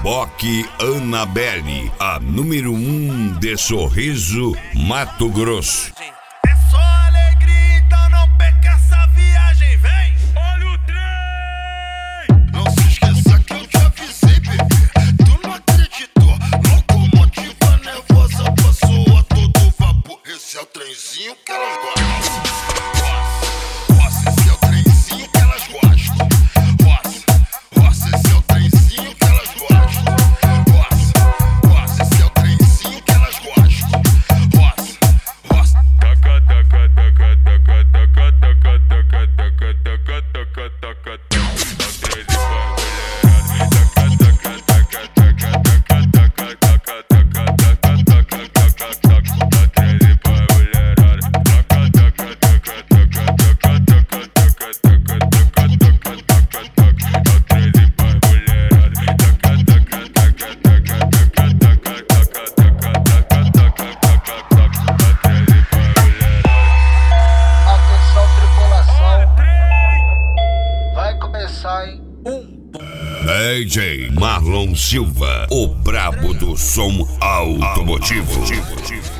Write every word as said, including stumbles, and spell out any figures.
Reboque Annabelle, a número um de Sorriso, Mato Grosso. É só alegria, então não perca essa viagem, vem! Olha o trem! Não se esqueça que eu te avisei, bebê. Tu não acreditou? Locomotiva nervosa passou a todo vapor. Esse é o trenzinho que elas gostam. Roça, esse é o trenzinho que elas gostam. Roça, roça, esse é o trenzinho que elas gostam. Roça, roça, esse é o trenzinho que elas gostam. Roça, roça. Taca, taca, taca, taca, taca, taca, taca, taca, taca, taca, taca, taca. D J Marlon Silva, o brabo do som automotivo.